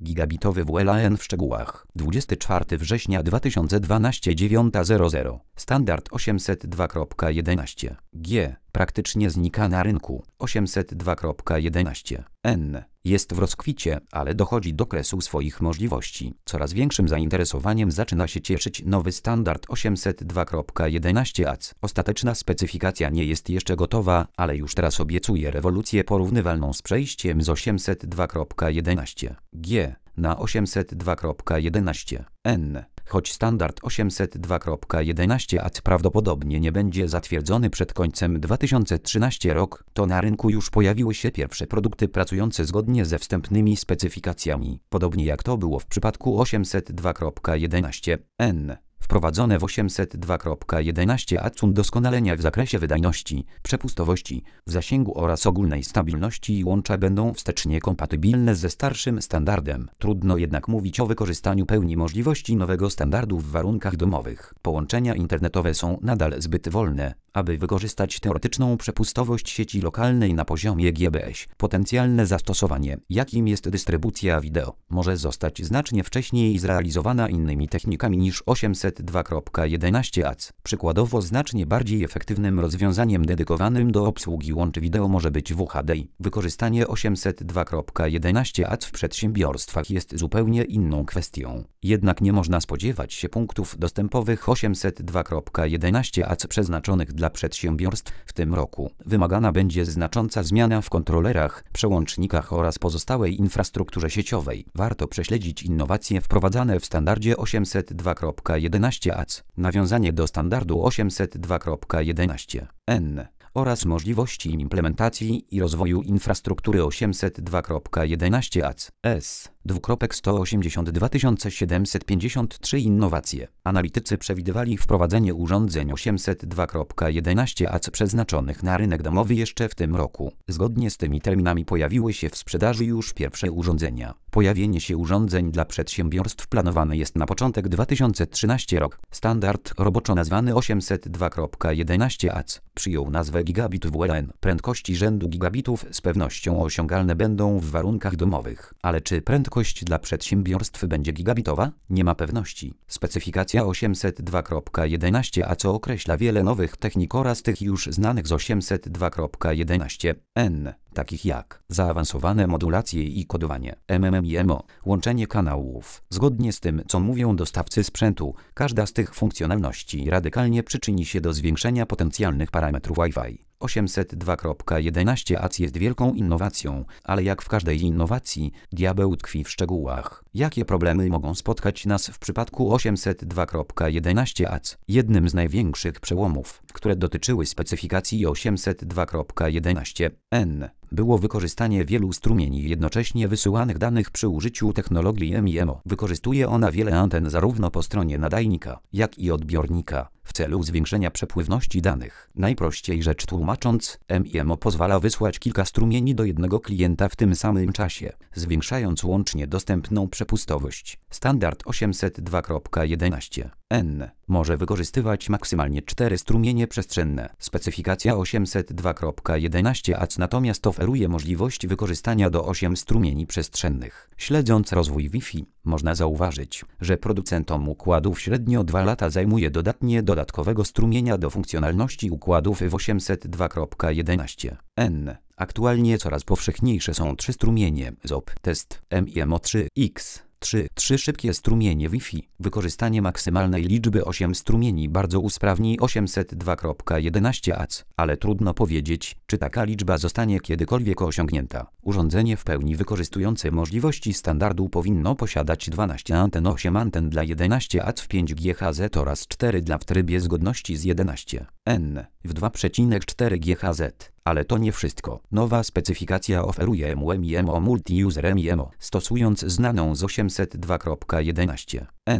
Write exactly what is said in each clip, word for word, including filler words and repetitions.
Gigabitowy W L A N w szczegółach. dwudziestego czwartego września dwa tysiące dwunastego dziewiąta zero zero. Standard osiemset dwa kropka jedenaście G. Praktycznie znika na rynku. osiemset dwa kropka jedenaście N. Jest w rozkwicie, ale dochodzi do kresu swoich możliwości. Coraz większym zainteresowaniem zaczyna się cieszyć nowy standard osiemset dwa kropka jedenaście A C. Ostateczna specyfikacja nie jest jeszcze gotowa, ale już teraz obiecuje rewolucję porównywalną z przejściem z osiemset dwa kropka jedenaście G na osiemset dwa kropka jedenaście N. Choć standard osiemset dwa kropka jedenaście A C prawdopodobnie nie będzie zatwierdzony przed końcem dwa tysiące trzynastego roku, to na rynku już pojawiły się pierwsze produkty pracujące zgodnie ze wstępnymi specyfikacjami, podobnie jak to było w przypadku osiemset dwa kropka jedenaście N. Wprowadzone w osiemset dwa kropka jedenaście A C są doskonalenia w zakresie wydajności, przepustowości, zasięgu oraz ogólnej stabilności i łącza będą wstecznie kompatybilne ze starszym standardem. Trudno jednak mówić o wykorzystaniu pełni możliwości nowego standardu w warunkach domowych. Połączenia internetowe są nadal zbyt wolne, aby wykorzystać teoretyczną przepustowość sieci lokalnej na poziomie G B S. Potencjalne zastosowanie, jakim jest dystrybucja wideo, może zostać znacznie wcześniej zrealizowana innymi technikami niż osiemset dwa kropka jedenaście A C. Przykładowo znacznie bardziej efektywnym rozwiązaniem dedykowanym do obsługi łączy wideo może być W H D. Wykorzystanie osiemset dwa kropka jedenaście A C w przedsiębiorstwach jest zupełnie inną kwestią. Jednak nie można spodziewać się punktów dostępowych osiemset dwa kropka jedenaście A C przeznaczonych dla przedsiębiorstw w tym roku. Wymagana będzie znacząca zmiana w kontrolerach, przełącznikach oraz pozostałej infrastrukturze sieciowej. Warto prześledzić innowacje wprowadzane w standardzie osiemset dwa kropka jedenaście A C, nawiązanie do standardu osiemset dwa kropka jedenaście N oraz możliwości implementacji i rozwoju infrastruktury osiemset dwa kropka jedenaście A C S. sto osiemdziesiąt dwa tysiące siedemset pięćdziesiąt trzy Innowacje. Analitycy przewidywali wprowadzenie urządzeń osiemset dwa kropka jedenaście A C przeznaczonych na rynek domowy jeszcze w tym roku. Zgodnie z tymi terminami pojawiły się w sprzedaży już pierwsze urządzenia. Pojawienie się urządzeń dla przedsiębiorstw planowane jest na początek dwa tysiące trzynastego rok. Standard roboczo nazwany osiemset dwa kropka jedenaście A C przyjął nazwę Gigabit W L A N. Prędkości rzędu gigabitów z pewnością osiągalne będą w warunkach domowych. Ale czy prędkość dla przedsiębiorstw będzie gigabitowa? Nie ma pewności. Specyfikacja osiemset dwa kropka jedenaście A C określa wiele nowych technik oraz tych już znanych z osiemset dwa kropka jedenaście N, takich jak zaawansowane modulacje i kodowanie, M M M I M O, łączenie kanałów. Zgodnie z tym, co mówią dostawcy sprzętu, każda z tych funkcjonalności radykalnie przyczyni się do zwiększenia potencjalnych parametrów Wi-Fi. osiemset dwa kropka jedenaście A C jest wielką innowacją, ale jak w każdej innowacji, diabeł tkwi w szczegółach. Jakie problemy mogą spotkać nas w przypadku osiemset dwa kropka jedenaście A C? Jednym z największych przełomów, które dotyczyły specyfikacji osiemset dwa kropka jedenaście N, było wykorzystanie wielu strumieni jednocześnie wysyłanych danych przy użyciu technologii M I M O. Wykorzystuje ona wiele anten zarówno po stronie nadajnika, jak i odbiornika, w celu zwiększenia przepływności danych. Najprościej rzecz tłumacząc, M I M O pozwala wysłać kilka strumieni do jednego klienta w tym samym czasie, zwiększając łącznie dostępną przepustowość. Standard osiemset dwa kropka jedenaście N może wykorzystywać maksymalnie cztery strumienie przestrzenne. Specyfikacja osiemset dwa kropka jedenaście A C natomiast oferuje możliwość wykorzystania do ośmiu strumieni przestrzennych. Śledząc rozwój Wi-Fi, można zauważyć, że producentom układów średnio dwa lata zajmuje dodatnie dodatkowego strumienia do funkcjonalności układów w osiemset dwa kropka jedenaście N. Aktualnie coraz powszechniejsze są trzy strumienie Z O P, test, M I M O trzy X. trzy. trzy szybkie strumienie Wi-Fi. Wykorzystanie maksymalnej liczby osiem strumieni bardzo usprawni osiemset dwa kropka jedenaście A C, ale trudno powiedzieć, czy taka liczba zostanie kiedykolwiek osiągnięta. Urządzenie w pełni wykorzystujące możliwości standardu powinno posiadać dwanaście anten, osiem anten dla jedenaście A C w pięć G H Z oraz cztery dla w trybie zgodności z jedenaście N w dwa przecinek cztery G H Z. Ale to nie wszystko. Nowa specyfikacja oferuje M I M O Multi-User M I M O, stosując znaną z osiemset dwa kropka jedenaście N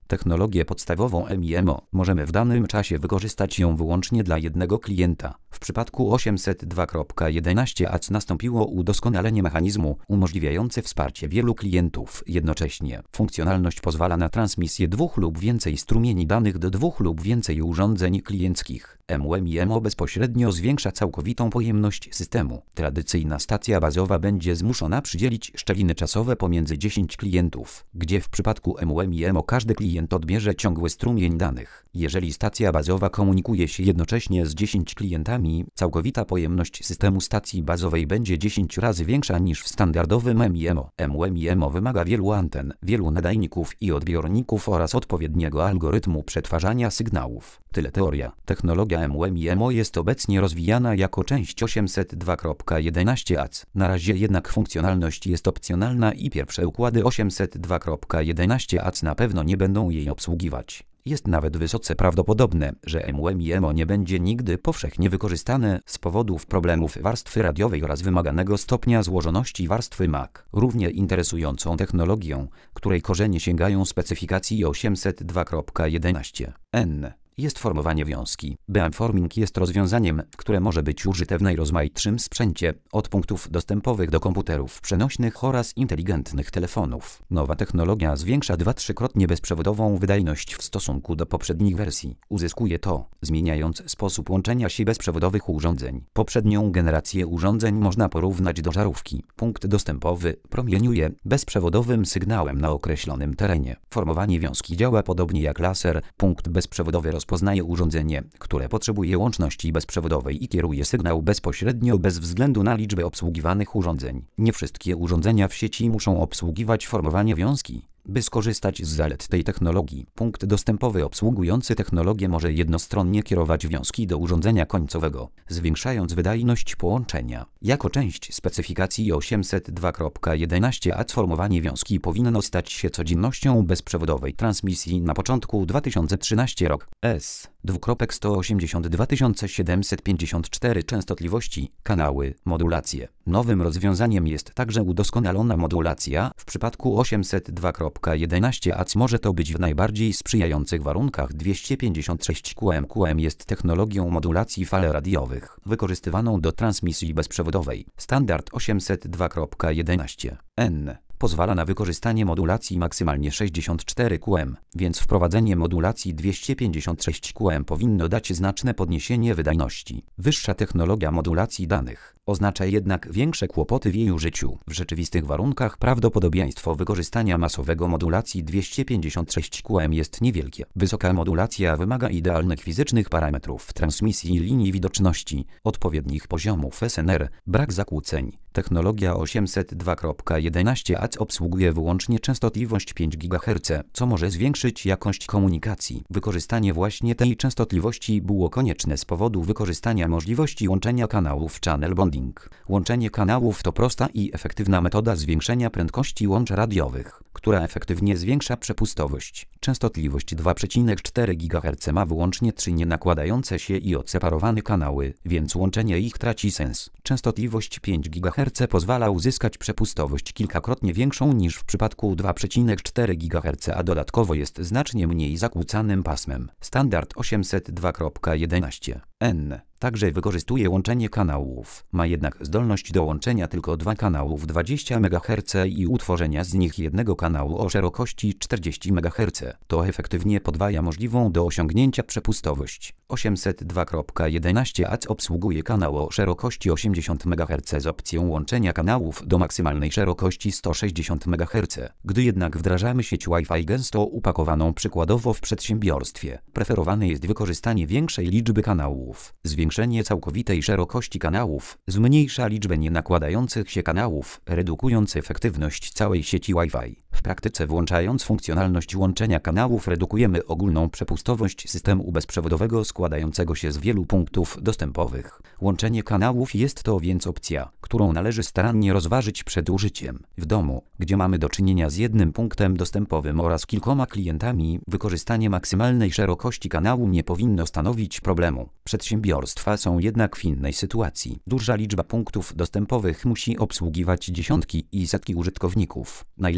Technologię podstawową M I M O możemy w danym czasie wykorzystać ją wyłącznie dla jednego klienta. W przypadku osiemset dwa kropka jedenaście A C nastąpiło udoskonalenie mechanizmu umożliwiające wsparcie wielu klientów jednocześnie. Funkcjonalność pozwala na transmisję dwóch lub więcej strumieni danych do dwóch lub więcej urządzeń klienckich. M I M O bezpośrednio zwiększa całkowitą pojemność systemu. Tradycyjna stacja bazowa będzie zmuszona przydzielić szczeliny czasowe pomiędzy dziesięć klientów, gdzie w przypadku M I M O każdy klient odbierze ciągły strumień danych. Jeżeli stacja bazowa komunikuje się jednocześnie z dziesięcioma klientami, całkowita pojemność systemu stacji bazowej będzie dziesięć razy większa niż w standardowym M I M O. M I M O wymaga wielu anten, wielu nadajników i odbiorników oraz odpowiedniego algorytmu przetwarzania sygnałów. Tyle teoria. Technologia M I M O jest obecnie rozwijana jako część osiemset dwa kropka jedenaście A C. Na razie jednak funkcjonalność jest opcjonalna i pierwsze układy osiemset dwa kropka jedenaście A C na pewno nie będą jej obsługiwać. Jest nawet wysoce prawdopodobne, że M I M O nie będzie nigdy powszechnie wykorzystane z powodów problemów warstwy radiowej oraz wymaganego stopnia złożoności warstwy M A C. Równie interesującą technologią, której korzenie sięgają specyfikacji osiemset dwa kropka jedenaście N jest formowanie wiązki. Beamforming jest rozwiązaniem, które może być użyte w najrozmaitszym sprzęcie, od punktów dostępowych do komputerów przenośnych oraz inteligentnych telefonów. Nowa technologia zwiększa dwa do trzykrotnie bezprzewodową wydajność w stosunku do poprzednich wersji. Uzyskuje to, zmieniając sposób łączenia się bezprzewodowych urządzeń. Poprzednią generację urządzeń można porównać do żarówki. Punkt dostępowy promieniuje bezprzewodowym sygnałem na określonym terenie. Formowanie wiązki działa podobnie jak laser. Punkt bezprzewodowy rozpoznaje urządzenie, które potrzebuje łączności bezprzewodowej i kieruje sygnał bezpośrednio bez względu na liczbę obsługiwanych urządzeń. Nie wszystkie urządzenia w sieci muszą obsługiwać formowanie wiązki. By skorzystać z zalet tej technologii, punkt dostępowy obsługujący technologię może jednostronnie kierować wiązki do urządzenia końcowego, zwiększając wydajność połączenia. Jako część specyfikacji osiemset dwa kropka jedenaście A C formowanie wiązki powinno stać się codziennością bezprzewodowej transmisji na początku dwa tysiące trzynastego rok. S. sto osiemdziesiąt dwa tysiące siedemset pięćdziesiąt cztery częstotliwości, kanały, modulacje. Nowym rozwiązaniem jest także udoskonalona modulacja. W przypadku osiemset dwa kropka jedenaście A C może to być w najbardziej sprzyjających warunkach dwieście pięćdziesiąt sześć Q M. Q M jest technologią modulacji fal radiowych, wykorzystywaną do transmisji bezprzewodowej. Standard osiemset dwa kropka jedenaście N pozwala na wykorzystanie modulacji maksymalnie sześćdziesiąt cztery Q M, więc wprowadzenie modulacji dwieście pięćdziesiąt sześć Q M powinno dać znaczne podniesienie wydajności. Wyższa technologia modulacji danych oznacza jednak większe kłopoty w jej użyciu. W rzeczywistych warunkach prawdopodobieństwo wykorzystania masowego modulacji dwieście pięćdziesiąt sześć Q M jest niewielkie. Wysoka modulacja wymaga idealnych fizycznych parametrów transmisji linii widoczności, odpowiednich poziomów S N R, brak zakłóceń. Technologia osiemset dwa kropka jedenaście A C obsługuje wyłącznie częstotliwość pięć gigaherców, co może zwiększyć jakość komunikacji. Wykorzystanie właśnie tej częstotliwości było konieczne z powodu wykorzystania możliwości łączenia kanałów channel bonding. Łączenie kanałów to prosta i efektywna metoda zwiększenia prędkości łącz radiowych, która efektywnie zwiększa przepustowość. Częstotliwość dwa przecinek cztery gigaherca ma wyłącznie trzy nienakładające się i odseparowane kanały, więc łączenie ich traci sens. Częstotliwość pięć gigaherców pozwala uzyskać przepustowość kilkakrotnie większą niż w przypadku dwa przecinek cztery gigaherca, a dodatkowo jest znacznie mniej zakłócanym pasmem. Standard osiemset dwa kropka jedenaście N także wykorzystuje łączenie kanałów. Ma jednak zdolność do łączenia tylko dwa kanałów dwadzieścia megaherców i utworzenia z nich jednego kanału o szerokości czterdzieści megaherców. To efektywnie podwaja możliwą do osiągnięcia przepustowość. osiemset dwa kropka jedenaście A C obsługuje kanał o szerokości osiemdziesiąt megaherców z opcją łączenia kanałów do maksymalnej szerokości sto sześćdziesiąt megaherców. Gdy jednak wdrażamy sieć Wi-Fi gęsto upakowaną przykładowo w przedsiębiorstwie, preferowane jest wykorzystanie większej liczby kanałów. Zwiększenie całkowitej szerokości kanałów zmniejsza liczbę nienakładających się kanałów, redukując efektywność całej sieci Wi-Fi. W praktyce włączając funkcjonalność łączenia kanałów redukujemy ogólną przepustowość systemu bezprzewodowego składającego się z wielu punktów dostępowych. Łączenie kanałów jest to więc opcja, którą należy starannie rozważyć przed użyciem. W domu, gdzie mamy do czynienia z jednym punktem dostępowym oraz kilkoma klientami, wykorzystanie maksymalnej szerokości kanału nie powinno stanowić problemu. Przedsiębiorstwa są jednak w innej sytuacji. Duża liczba punktów dostępowych musi obsługiwać dziesiątki i setki użytkowników. Najlepiej, aby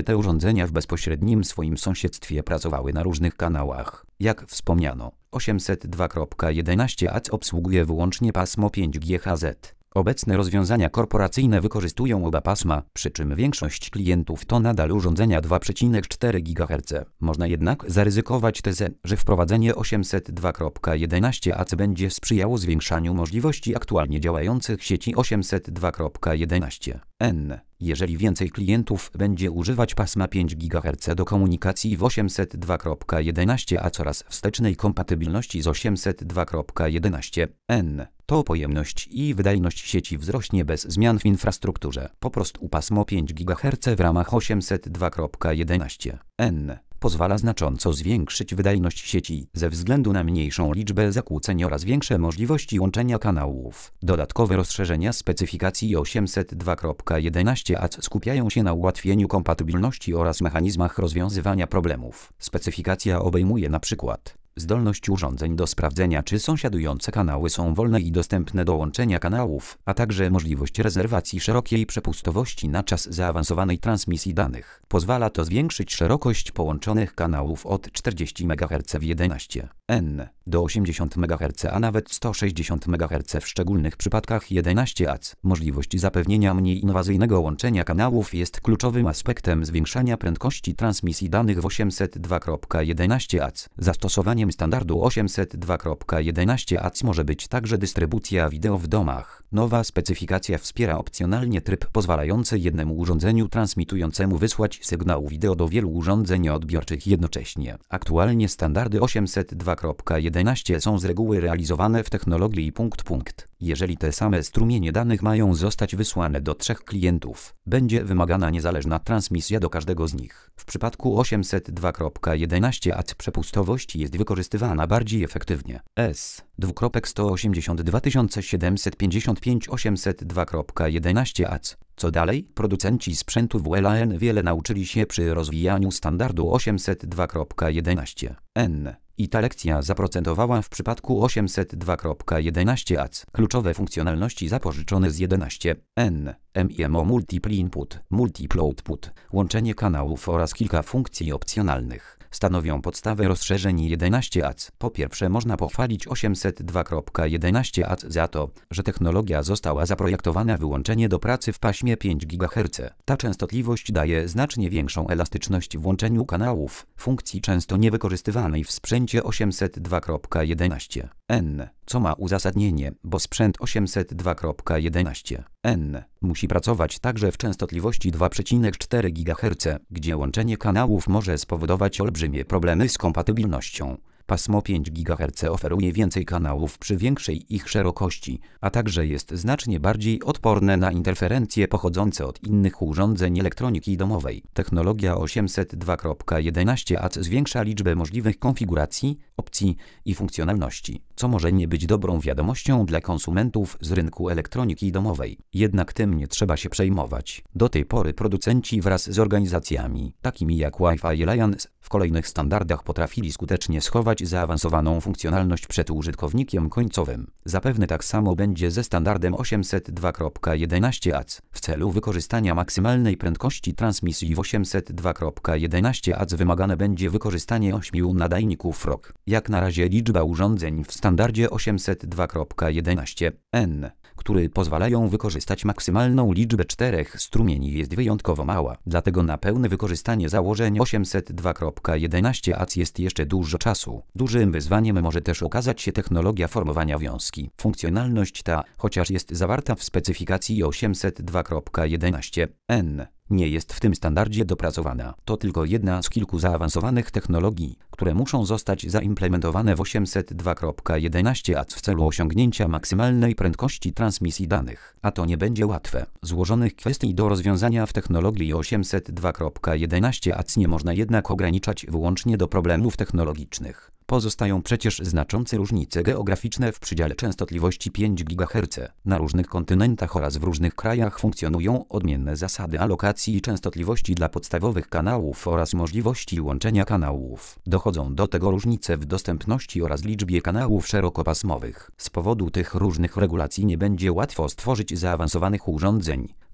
te urządzenia w bezpośrednim swoim sąsiedztwie pracowały na różnych kanałach. Jak wspomniano, osiemset dwa kropka jedenaście A C obsługuje wyłącznie pasmo pięć G H Z. Obecne rozwiązania korporacyjne wykorzystują oba pasma, przy czym większość klientów to nadal urządzenia dwa przecinek cztery gigaherca. Można jednak zaryzykować tezę, że wprowadzenie osiemset dwa kropka jedenaście A C będzie sprzyjało zwiększaniu możliwości aktualnie działających sieci osiemset dwa kropka jedenaście N. Jeżeli więcej klientów będzie używać pasma pięć gigaherca do komunikacji w osiemset dwa kropka jedenaście A C oraz wstecznej kompatybilności z osiemset dwa kropka jedenaście N, to pojemność i wydajność sieci wzrośnie bez zmian w infrastrukturze. Po prostu pasmo pięć gigaherca w ramach osiemset dwa kropka jedenaście N pozwala znacząco zwiększyć wydajność sieci ze względu na mniejszą liczbę zakłóceń oraz większe możliwości łączenia kanałów. Dodatkowe rozszerzenia specyfikacji osiemset dwa kropka jedenaście A C skupiają się na ułatwieniu kompatybilności oraz mechanizmach rozwiązywania problemów. Specyfikacja obejmuje na przykład zdolność urządzeń do sprawdzenia, czy sąsiadujące kanały są wolne i dostępne do łączenia kanałów, a także możliwość rezerwacji szerokiej przepustowości na czas zaawansowanej transmisji danych. Pozwala to zwiększyć szerokość połączonych kanałów od czterdzieści megaherców w jedenaście N do osiemdziesiąt megaherców, a nawet sto sześćdziesiąt megaherców w szczególnych przypadkach jedenaście A C. Możliwość zapewnienia mniej inwazyjnego łączenia kanałów jest kluczowym aspektem zwiększania prędkości transmisji danych w osiemset dwa kropka jedenaście A C. Zastosowaniem standardu osiemset dwa kropka jedenaście A C może być także dystrybucja wideo w domach. Nowa specyfikacja wspiera opcjonalnie tryb pozwalający jednemu urządzeniu transmitującemu wysłać sygnał wideo do wielu urządzeń odbiorczych jednocześnie. Aktualnie standardy osiemset dwa kropka jedenaście są z reguły realizowane w technologii punkt-punkt. Jeżeli te same strumienie danych mają zostać wysłane do trzech klientów, będzie wymagana niezależna transmisja do każdego z nich. W przypadku osiemset dwa kropka jedenaście A C przepustowość jest wykorzystywana bardziej efektywnie. S sto osiemdziesiąt dwa siedemset pięćdziesiąt pięć osiemset dwa kropka jedenaście A C. Co dalej? Producenci sprzętu W L A N wiele nauczyli się przy rozwijaniu standardu osiemset dwa kropka jedenaście N. I ta lekcja zaprocentowała w przypadku osiemset dwa kropka jedenaście A C. Kluczowe funkcjonalności zapożyczone z jedenaście N, M I M O Multiple Input, Multiple Output, łączenie kanałów oraz kilka funkcji opcjonalnych stanowią podstawę rozszerzeń jedenaście A C. Po pierwsze, można pochwalić osiemset dwa kropka jedenaście A C za to, że technologia została zaprojektowana wyłącznie do pracy w paśmie pięć gigaherców. Ta częstotliwość daje znacznie większą elastyczność w łączeniu kanałów, funkcji często niewykorzystywanej w sprzęcie osiemset dwa kropka jedenaście N, co ma uzasadnienie, bo sprzęt osiemset dwa kropka jedenaście N musi pracować także w częstotliwości dwa przecinek cztery gigaherca, gdzie łączenie kanałów może spowodować olbrzymie problemy z kompatybilnością. Pasmo pięć gigaherców oferuje więcej kanałów przy większej ich szerokości, a także jest znacznie bardziej odporne na interferencje pochodzące od innych urządzeń elektroniki domowej. Technologia osiemset dwa kropka jedenaście A C zwiększa liczbę możliwych konfiguracji, opcji i funkcjonalności, co może nie być dobrą wiadomością dla konsumentów z rynku elektroniki domowej. Jednak tym nie trzeba się przejmować. Do tej pory producenci wraz z organizacjami, takimi jak Wi-Fi Alliance, w kolejnych standardach potrafili skutecznie schować zaawansowaną funkcjonalność przed użytkownikiem końcowym. Zapewne tak samo będzie ze standardem osiemset dwa kropka jedenaście A C. W celu wykorzystania maksymalnej prędkości transmisji w osiemset dwa kropka jedenaście A C wymagane będzie wykorzystanie ośmiu nadajników R O G. Jak na razie liczba urządzeń w standardzie osiemset dwa kropka jedenaście N, które pozwalają wykorzystać maksymalną liczbę czterech strumieni, jest wyjątkowo mała. Dlatego na pełne wykorzystanie założeń osiemset dwa kropka jedenaście A C jest jeszcze dużo czasu. Dużym wyzwaniem może też okazać się technologia formowania wiązki. Funkcjonalność ta, chociaż jest zawarta w specyfikacji osiemset dwa kropka jedenaście N, nie jest w tym standardzie dopracowana. To tylko jedna z kilku zaawansowanych technologii, które muszą zostać zaimplementowane w osiemset dwa kropka jedenaście A C w celu osiągnięcia maksymalnej prędkości transmisji danych. A to nie będzie łatwe. Złożonych kwestii do rozwiązania w technologii osiemset dwa kropka jedenaście A C nie można jednak ograniczać wyłącznie do problemów technologicznych. Pozostają przecież znaczące różnice geograficzne w przydziale częstotliwości pięć gigaherców. Na różnych kontynentach oraz w różnych krajach funkcjonują odmienne zasady alokacji częstotliwości dla podstawowych kanałów oraz możliwości łączenia kanałów. Dochodzą do tego różnice w dostępności oraz liczbie kanałów szerokopasmowych. Z powodu tych różnych regulacji nie będzie łatwo stworzyć zaawansowanych urządzeń,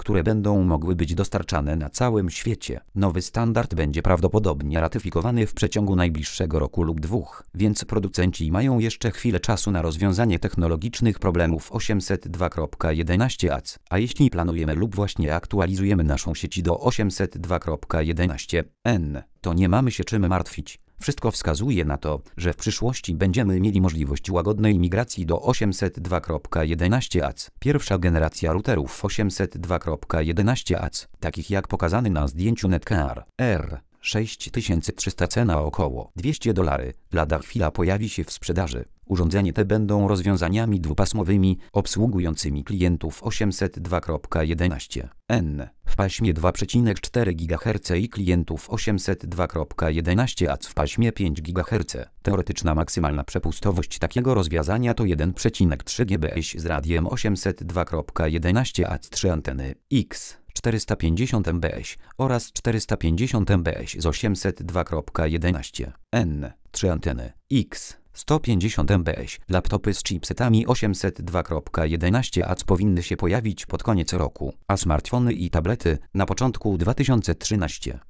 które będą mogły być dostarczane na całym świecie. Nowy standard będzie prawdopodobnie ratyfikowany w przeciągu najbliższego roku lub dwóch, więc producenci mają jeszcze chwilę czasu na rozwiązanie technologicznych problemów osiemset dwa kropka jedenaście A C. A jeśli planujemy lub właśnie aktualizujemy naszą sieć do osiemset dwa kropka jedenaście N, to nie mamy się czym martwić. Wszystko wskazuje na to, że w przyszłości będziemy mieli możliwość łagodnej migracji do osiemset dwa kropka jedenaście A C. Pierwsza generacja routerów osiemset dwa kropka jedenaście A C, takich jak pokazany na zdjęciu Netgear R sześć tysięcy trzysta, cena około dwieście dolarów, lada chwila pojawi się w sprzedaży. Urządzenia te będą rozwiązaniami dwupasmowymi, obsługującymi klientów osiemset dwa kropka jedenaście N w paśmie dwa przecinek cztery gigaherca i klientów osiemset dwa kropka jedenaście A C w paśmie pięć gigaherca. Teoretyczna maksymalna przepustowość takiego rozwiązania to jeden przecinek trzy gigabajtów z radiem osiemset dwa kropka jedenaście A C, trzy anteny X czterysta pięćdziesiąt megabajtów oraz czterysta pięćdziesiąt megabajtów z osiemset dwa kropka jedenaście N, trzy anteny X sto pięćdziesiąt megabajtów. Laptopy z chipsetami osiemset dwa kropka jedenaście A C powinny się pojawić pod koniec roku, a smartfony i tablety na początku dwa tysiące trzynastego.